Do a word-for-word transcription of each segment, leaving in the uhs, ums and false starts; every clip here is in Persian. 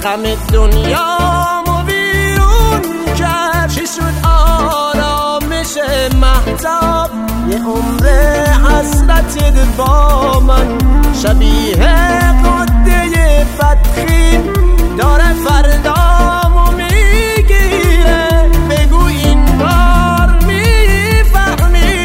غم دنیامو بیرون کرد. چی شد آرامش مهتاب؟ یه عمر حسرت با من شبیه قده بدخیم داره فردامو میگیره. بگو این بار میفهمی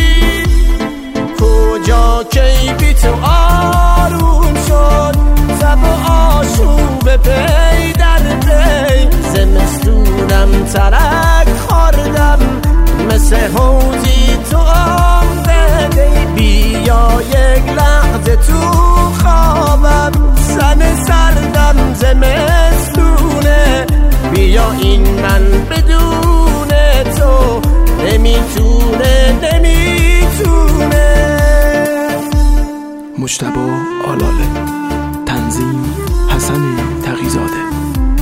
کجا کی بی تو آروم شد؟ تب و آشوب پی در پی زمستونم ترک خوردم مثل حوضی تو آمده. بیا یک لحظه تو خوابم سن سردم زمستونه. بیا این من بدون تو نمیتونه نمیتونه. مجتبی آلاله، تنظیم حسن تقی‌زاده.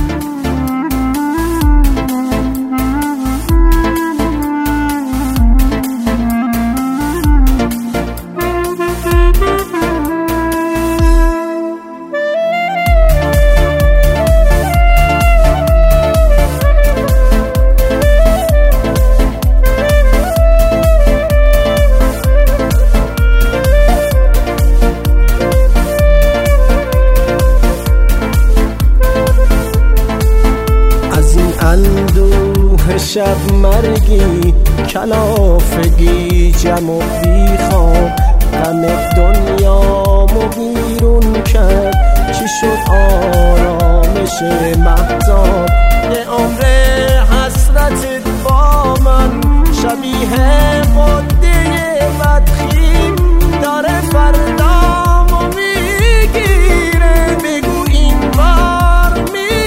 اندوه شب مرگی کلافگی جم و بیخواب غم دنیامو بیرون کرد. چی شد آرامش مهتاب؟ یه عمر حسرت با من شبیه قده بدخیم داره فردامو میگیره. بگو این بار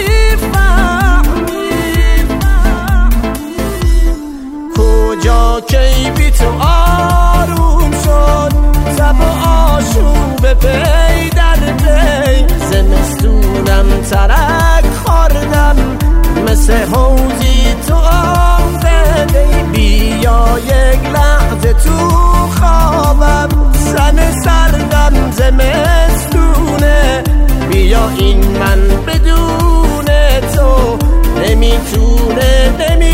کجا کی بی تو آروم شد؟ تب و آشوب پی در پی زمستونم ترک خوردم مثل حوضی تو آمده. بیا یک لحظه تو خوابم سن سردم زمستونه. بیا این من بدون تو نمیتونه نمیتونه.